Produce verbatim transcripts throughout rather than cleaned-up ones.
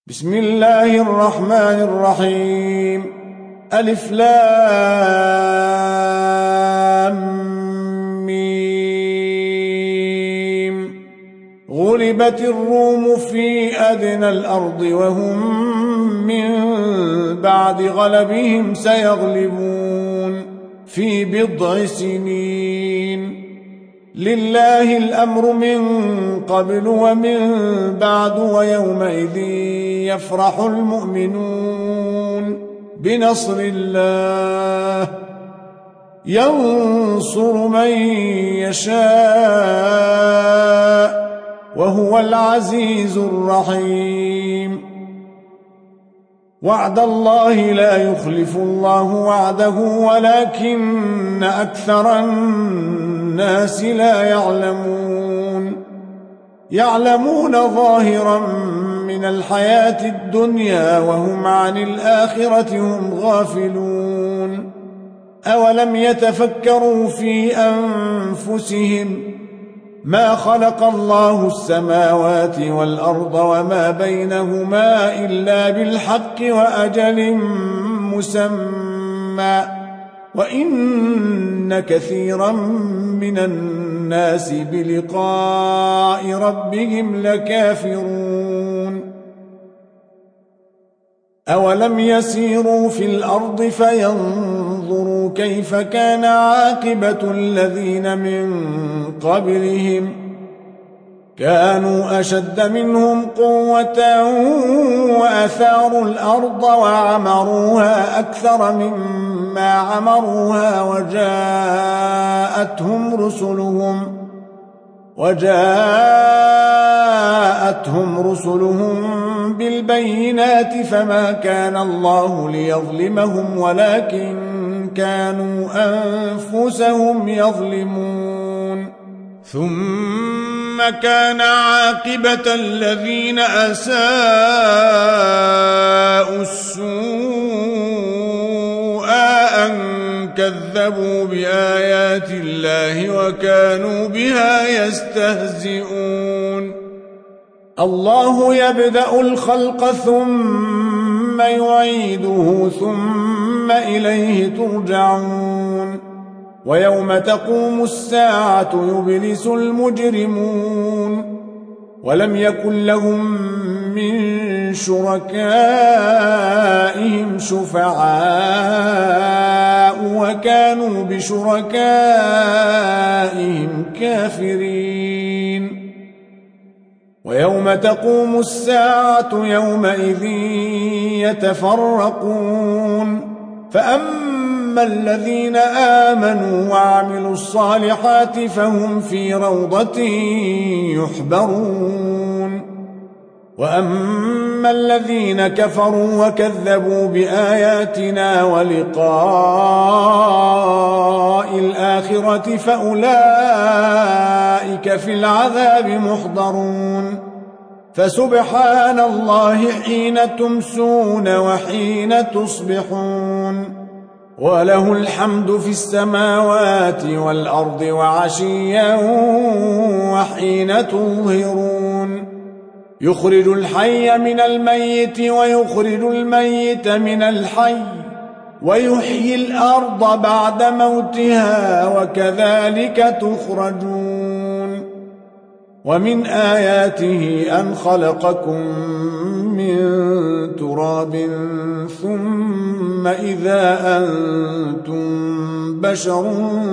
بسم الله الرحمن الرحيم ألف لام ميم غلبت الروم في أدنى الأرض وهم من بعد غلبهم سيغلبون في بضع سنين لله الأمر من قبل ومن بعد ويومئذ يفرح المؤمنون بنصر الله ينصر من يشاء وهو العزيز الرحيم وعد الله لا يخلف الله وعده ولكن أكثر الناس لا يعلمون يعلمون ظاهرا من الحياة الدنيا وهم عن الآخرة هم غافلون أولم يتفكروا في أنفسهم ما خلق الله السماوات والأرض وما بينهما إلا بالحق وأجل مسمى وإن كثيرا من الناس بلقاء ربهم لكافرون أولم يسيروا في الأرض فينظروا كيف كان عاقبة الذين من قبلهم كانوا أشد منهم قوة وأثاروا الأرض وعمروها أكثر مما عمروها وجاءتهم رسلهم وجاءتهم رسلهم بالبينات فما كان الله ليظلمهم ولكن كانوا أنفسهم يظلمون ثم كان عاقبة الذين أساءوا السوء أن كذبوا بآيات الله وكانوا بها يستهزئون الله يبدأ الخلق ثم يعيده ثم إليه ترجعون ويوم تقوم الساعة يبلس المجرمون ولم يكن لهم من شركائهم شفعاء وكانوا بشركائهم كافرين ويوم تقوم الساعة يومئذ يتفرقون فأما الذين آمنوا وعملوا الصالحات فهم في روضة يحبرون وأما الذين كفروا وكذبوا بآياتنا ولقاء الآخرة فأولئك في العذاب محضرون فسبحان الله حين تمسون وحين تصبحون وله الحمد في السماوات والأرض وعشيا وحين تظهرون يخرج الحي من الميت ويخرج الميت من الحي ويحيي الأرض بعد موتها وكذلك تخرجون ومن آياته أن خلقكم من تراب ثم إذا أنتم بشر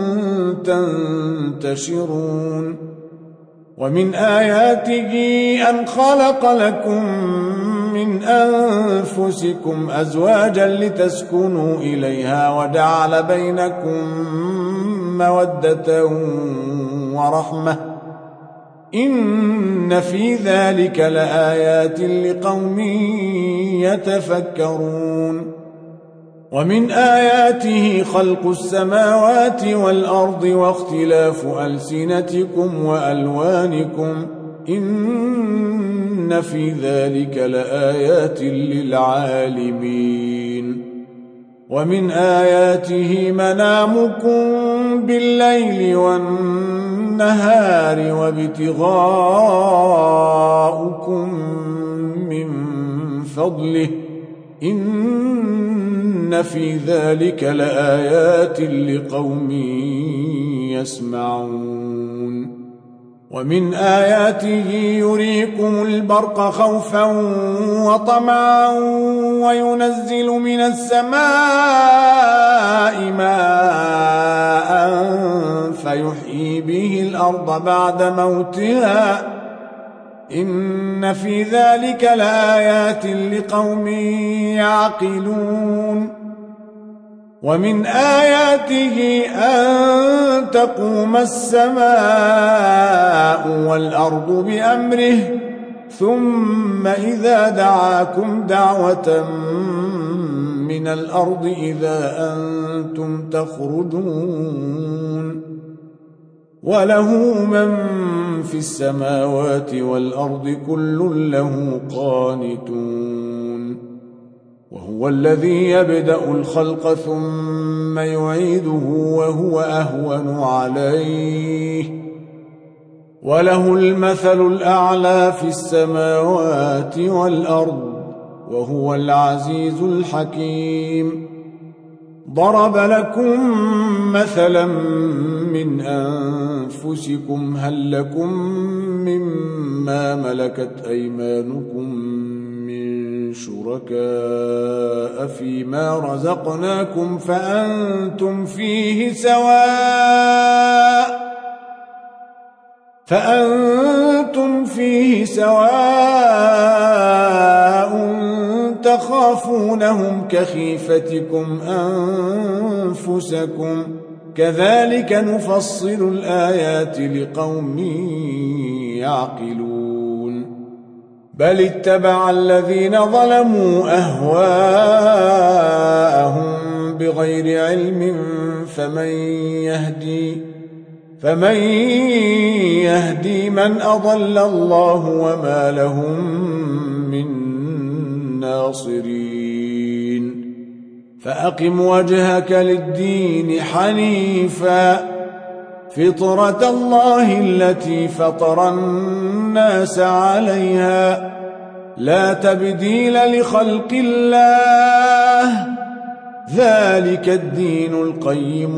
تنتشرون ومن آياته أن خلق لكم من أنفسكم أزواجا لتسكنوا إليها وجعل بينكم مودة ورحمة إن في ذلك لآيات لقوم يتفكرون ومن آياته خلق السماوات والأرض واختلاف ألسنتكم وألوانكم إن في ذلك لآيات للعالمين ومن آياته منامكم بالليل والنهار وابتغاؤكم من فضله إن في ذلك لآيات لقوم يسمعون ومن آياته يريكم البرق خوفا وطمعا وينزل من السماء ماء فيحيي به الأرض بعد موتها إن في ذلك لآيات لقوم يعقلون ومن آياته أن تقوم السماء والأرض بأمره ثم إذا دعاكم دعوة من الأرض إذا أنتم تخرجون وله من في السماوات والأرض كل له قانتون وهو الذي يبدأ الخلق ثم يعيده وهو أهون عليه وله المثل الأعلى في السماوات والأرض وهو العزيز الحكيم ضرب لكم مثلا من أنفسكم هل لكم مما ملكت أيمانكم من شركاء فيما رزقناكم فأنتم فيه سواء فأنتم فيه سواء تخافونهم كخيفتكم أنفسكم كذلك نفصل الآيات لقوم يعقلون بل اتبع الذين ظلموا أهواءهم بغير علم فمن يهدي فمن يهدي من أضل الله وما لهم من ناصرين فأقم وجهك للدين حنيفا فطرة الله التي فطر الناس عليها لا تبديل لخلق الله ذلك الدين القيم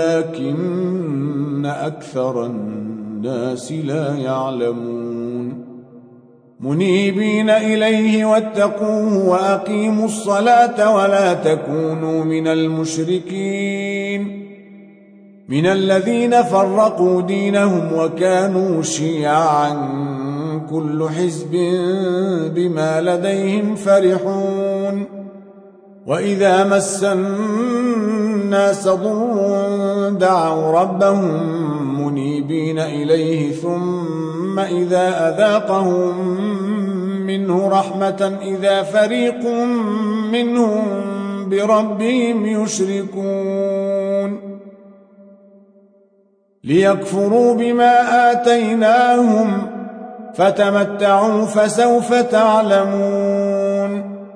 ولكن أكثر الناس لا يعلمون منيبين إليه واتقوه وأقيموا الصلاة ولا تكونوا من المشركين من الذين فرقوا دينهم وكانوا شيعا كل حزب بما لديهم فرحون وإذا مس الناس ضر دعوا ربهم منيبين إليه ثم إذا أذاقهم منه رحمة إذا فريق منهم بربهم يشركون ليكفروا بما آتيناهم فتمتعوا فسوف تعلمون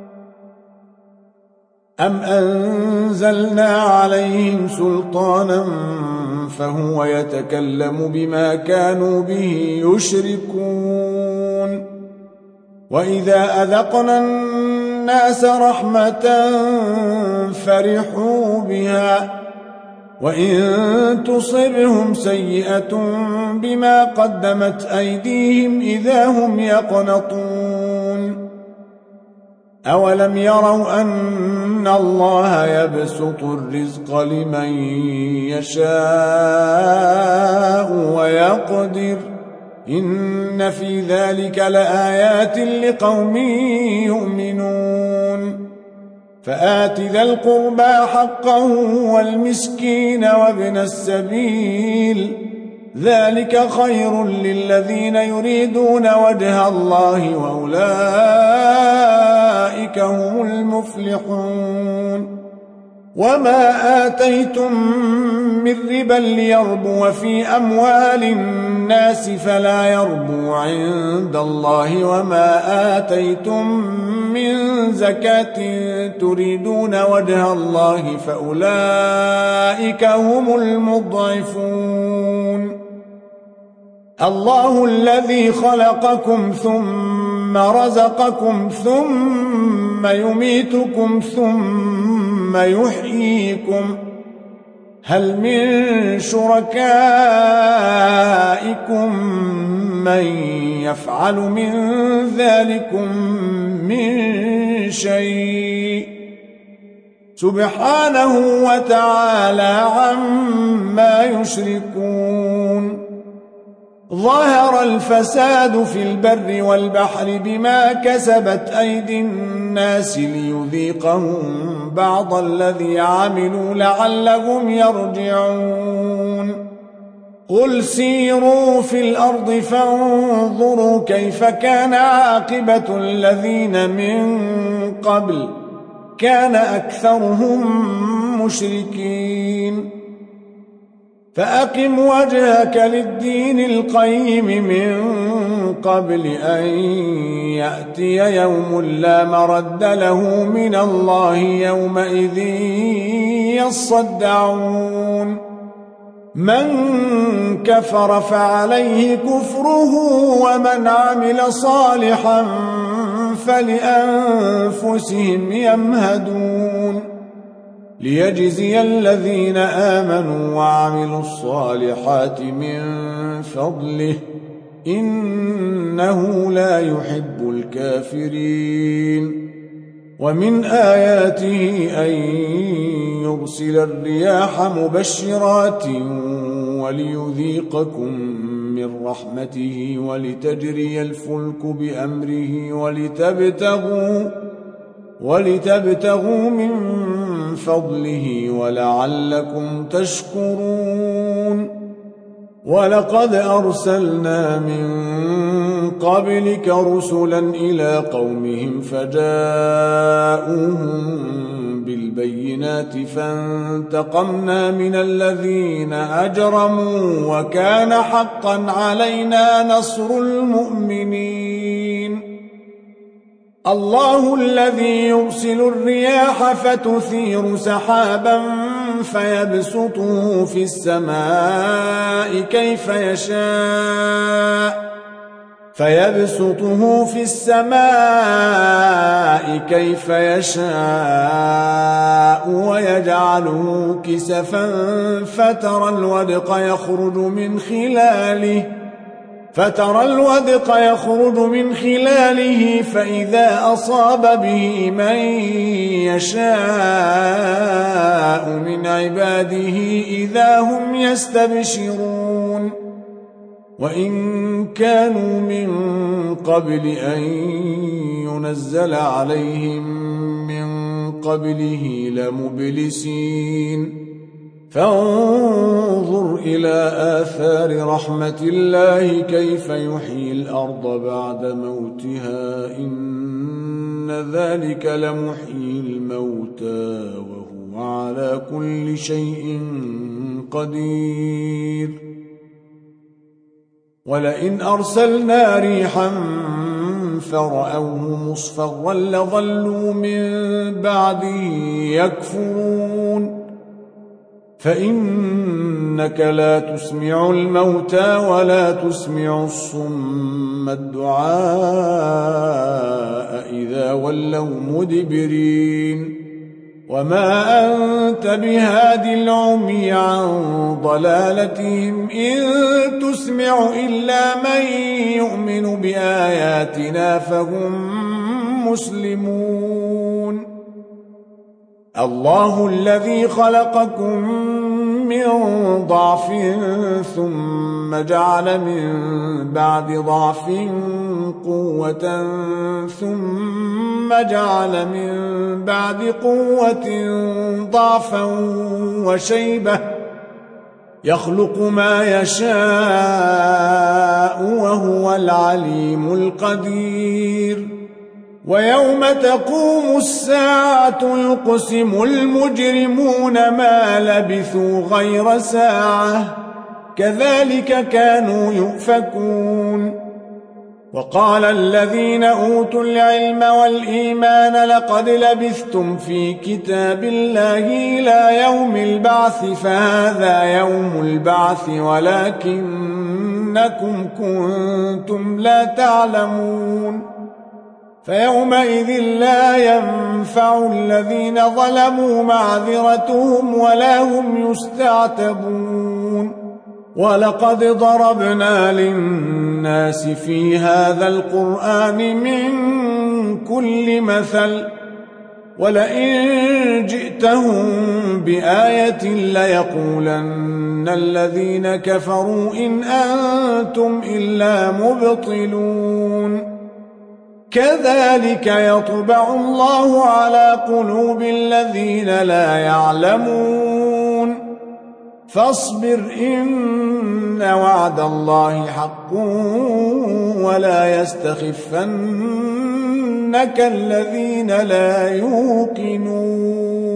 أم أنزلنا عليهم سلطانا فهو يتكلم بما كانوا به يشركون وإذا أذقنا الناس رحمة فرحوا بها وإن تصبهم سيئة بما قدمت أيديهم إذا هم يقنطون أولم يروا أن الله يبسط الرزق لمن يشاء ويقدر إن في ذلك لآيات لقوم يؤمنون فآت ذا القربى حقه والمسكين وابن السبيل ذلك خير للذين يريدون وجه الله وأولئك هم المفلحون وما آتيتم من ربا ليربو في أموال الناس فلا يربو عند الله وما آتيتم من زكاة تريدون وجه الله فأولئك هم المضعفون الله الذي خلقكم ثم ثم رزقكم ثم يميتكم ثم يحييكم هل من شركائكم من يفعل من ذلكم من شيء سبحانه وتعالى عما يشركون ظهر الفساد في البر والبحر بما كسبت أيدي الناس ليذيقهم بعض الذي عملوا لعلهم يرجعون قل سيروا في الأرض فانظروا كيف كان عاقبة الذين من قبل كان أكثرهم مشركين فأقم وجهك للدين القيم من قبل أن يأتي يوم لا مرد له من الله يومئذ يصدعون من كفر فعليه كفره ومن عمل صالحا فلأنفسهم يمهدون ليجزي الذين آمنوا وعملوا الصالحات من فضله إنه لا يحب الكافرين ومن آياته أن يرسل الرياح مبشرات وليذيقكم من رحمته ولتجري الفلك بأمره ولتبتغوا ولتبتغوا من فضله ولعلكم تشكرون ولقد أرسلنا من قبلك رسلا إلى قومهم فجاءوهم بالبينات فانتقمنا من الذين أجرموا وكان حقا علينا نصر المؤمنين الله الذي يرسل الرياح فتثير سحابا فيبسطه في السماء كيف يشاء فيبسطه في السماء كيف يشاء ويجعله كسفا فترى الودق يخرج من خلاله فترى الودق يخرج من خلاله فإذا أصاب به من يشاء من عباده إذا هم يستبشرون وإن كانوا من قبل أن ينزل عليهم من قبله لمبلسين فانظر إلى آثار رحمة الله كيف يحيي الأرض بعد موتها إن ذلك لمحيي الموتى وهو على كل شيء قدير ولئن أرسلنا ريحا فرأوه مصفرا لظلوا من بعده يكفرون فإنك لا تسمع الموتى ولا تسمع الصم الدعاء إذا ولوا مدبرين وما أنت بهاد العمي عن ضلالتهم إن تسمع إلا من يؤمن بآياتنا فهم مسلمون الله الذي خلقكم من ضعف ثم جعل من بعد ضعف قوة ثم جعل من بعد قوة ضعفا وشيبة يخلق ما يشاء وهو العليم القدير ويوم تقوم الساعة يقسم المجرمون ما لبثوا غير ساعة كذلك كانوا يؤفكون وقال الذين أوتوا العلم والإيمان لقد لبثتم في كتاب الله إلى يوم البعث فهذا يوم البعث ولكنكم كنتم لا تعلمون فيومئذ لا ينفع الذين ظلموا معذرتهم ولا هم يستعتبون ولقد ضربنا للناس في هذا القرآن من كل مثل ولئن جئتهم بآية ليقولن الذين كفروا إن أنتم إلا مبطلون كذلك يطبع الله على قلوب الذين لا يعلمون فاصبر إن وعد الله حق ولا يستخفنك الذين لا يوقنون